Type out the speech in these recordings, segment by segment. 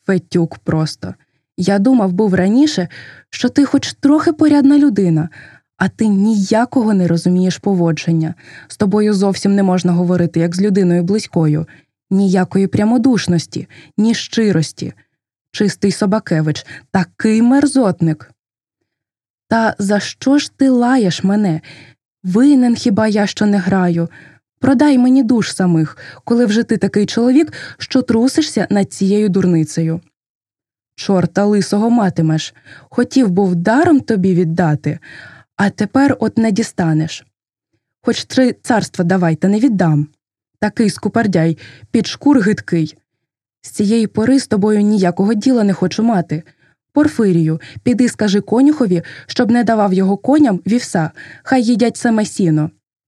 Фетюк просто. Я думав був раніше, що ти хоч трохи порядна людина, а ти ніякого не розумієш поводження. З тобою зовсім не можна говорити, як з людиною близькою. Ніякої прямодушності, ні щирості. Чистий Собакевич, такий мерзотник. Та за що ж ти лаєш мене? Винен хіба я, що не граю? Продай мені душ самих, коли вже ти такий чоловік, що трусишся над цією дурницею. Чорта лисого матимеш. Хотів був даром тобі віддати, а тепер от не дістанеш. Хоч 3 царства давай, та не віддам. Такий скупердяй, під шкур гидкий. З цієї пори з тобою ніякого діла не хочу мати. Порфирію, піди скажи конюхові, щоб не давав його коням вівса, хай їдять саме сіно.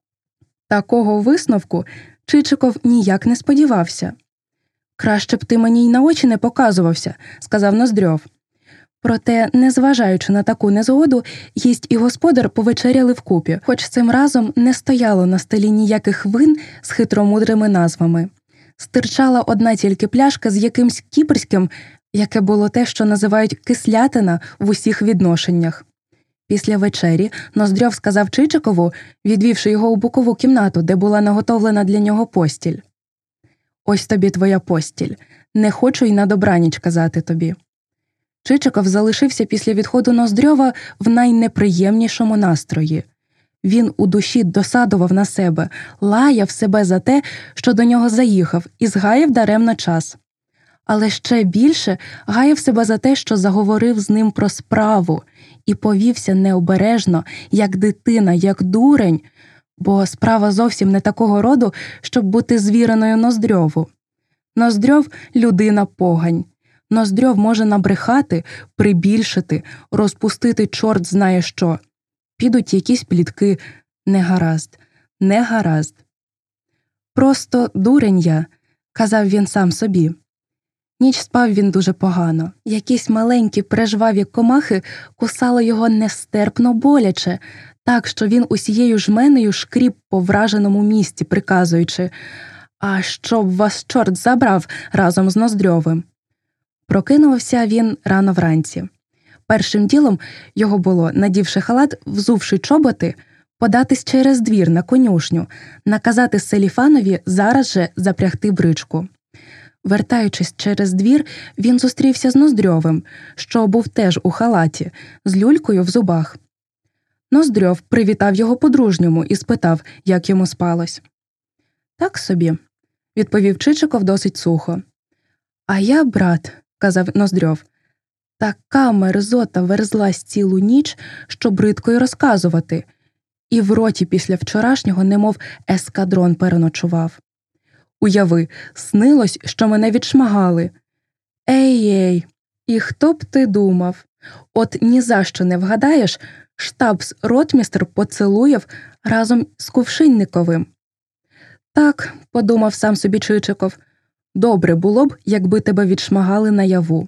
Такого висновку Чичиков ніяк не сподівався. «Краще б ти мені й на очі не показувався», – сказав Ноздрьов. Проте, незважаючи на таку незгоду, гість і господар повечеряли вкупі, хоч цим разом не стояло на столі ніяких вин з хитромудрими назвами. Стирчала одна тільки пляшка з якимсь кіпрським, яке було те, що називають кислятина в усіх відношеннях. Після вечері Ноздрьов сказав Чичикову, відвівши його у бокову кімнату, де була наготовлена для нього постіль. «Ось тобі твоя постіль. Не хочу й на добраніч казати тобі». Чичиков залишився після відходу Ноздрьова в найнеприємнішому настрої. Він у душі досадував на себе, лаяв себе за те, що до нього заїхав, і згаяв даремно час. Але ще більше гаяв себе за те, що заговорив з ним про справу і повівся необережно, як дитина, як дурень, бо справа зовсім не такого роду, щоб бути звіреною Ноздрьову. Ноздрьов – людина погань. Ноздрьов може набрехати, прибільшити, розпустити чорт знає що. Підуть якісь плітки. Не гаразд, не гаразд. «Просто дурень я», – казав він сам собі. Ніч спав він дуже погано. Якісь маленькі прижваві комахи кусали його нестерпно боляче, так, що він усією жменею шкріб по враженому місці, приказуючи «А щоб вас чорт забрав разом з Ноздрьовим». Прокинувався він рано вранці. Першим ділом його було, надівши халат, взувши чоботи, податись через двір на конюшню, наказати Селіфанові зараз же запрягти бричку. Вертаючись через двір, він зустрівся з Ноздрьовим, що був теж у халаті, з люлькою в зубах. Ноздрьов привітав його по-дружньому і спитав, як йому спалось. «Так собі», – відповів Чичиков досить сухо. «А я, брат», – казав Ноздрьов, – «така мерзота верзлась цілу ніч, що бридко й розказувати, і в роті після вчорашнього немов ескадрон переночував. Уяви, снилось, що мене відшмагали. Ей-ей, і хто б ти думав? От ні за що не вгадаєш, штабс-ротмістр поцілуєв разом з Кувшинниковим». «Так», – подумав сам собі Чичиков, – «добре було б, якби тебе відшмагали наяву».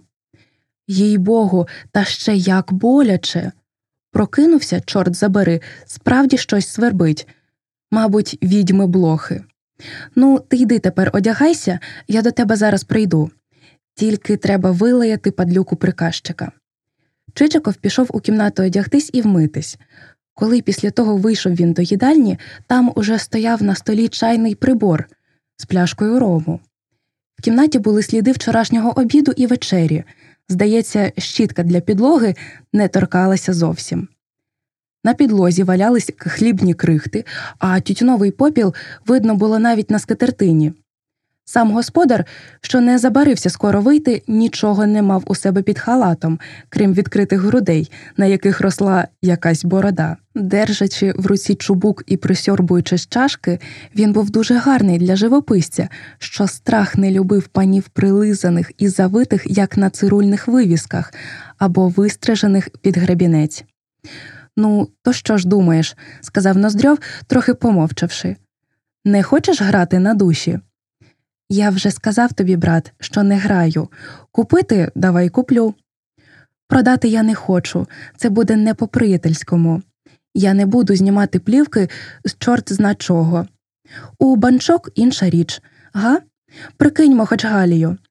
Їй-богу, та ще як боляче. Прокинувся, чорт забери, справді щось свербить. Мабуть, відьми-блохи. «Ну, ти йди тепер одягайся, я до тебе зараз прийду. Тільки треба вилаяти падлюку приказчика». Чичиков пішов у кімнату одягтись і вмитись. Коли після того вийшов він до їдальні, там уже стояв на столі чайний прибор з пляшкою рому. В кімнаті були сліди вчорашнього обіду і вечері. Здається, щітка для підлоги не торкалася зовсім. На підлозі валялись хлібні крихти, а тютюновий попіл видно було навіть на скатертині. Сам господар, що не забарився скоро вийти, нічого не мав у себе під халатом, крім відкритих грудей, на яких росла якась борода. Держачи в руці чубук і присьорбуючи з чашки, він був дуже гарний для живописця, що страх не любив панів прилизаних і завитих, як на цирульних вивісках, або вистрижених під гребінець. «Ну, то що ж думаєш?» – сказав Ноздрьов, трохи помовчавши. «Не хочеш грати на душі?» «Я вже сказав тобі, брат, що не граю. Купити – давай куплю. Продати я не хочу, це буде не по-приятельському. Я не буду знімати плівки з чорт зна чого. У банчок інша річ. Га? Прикиньмо хоч Галію.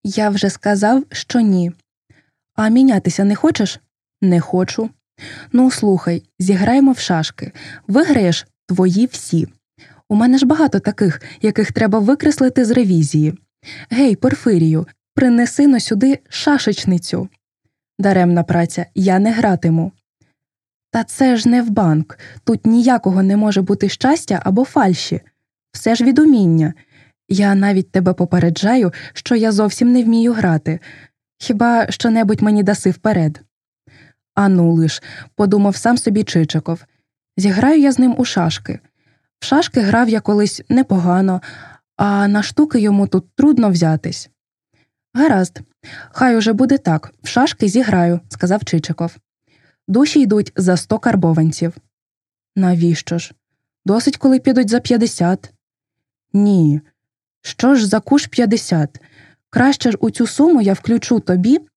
Я вже сказав, що ні. А мінятися не хочеш? Не хочу. Ну, слухай, зіграємо в шашки. Виграєш твої всі. У мене ж багато таких, яких треба викреслити з ревізії. Гей, Порфирію, принеси-но сюди шашечницю. Даремна праця, я не гратиму. Та це ж не в банк. Тут ніякого не може бути щастя або фальші. Все ж від уміння. Я навіть тебе попереджаю, що я зовсім не вмію грати. Хіба що-небудь мені даси вперед. Ану лиш, подумав сам собі Чичиков. Зіграю я з ним у шашки. В шашки грав я колись непогано, а на штуки йому тут трудно взятись. Гаразд, хай уже буде так, в шашки зіграю, сказав Чичиков. Душі йдуть за 100 карбованців. Навіщо ж? Досить, коли підуть за 50. Ні. Що ж за куш 50? Краще ж у цю суму я включу тобі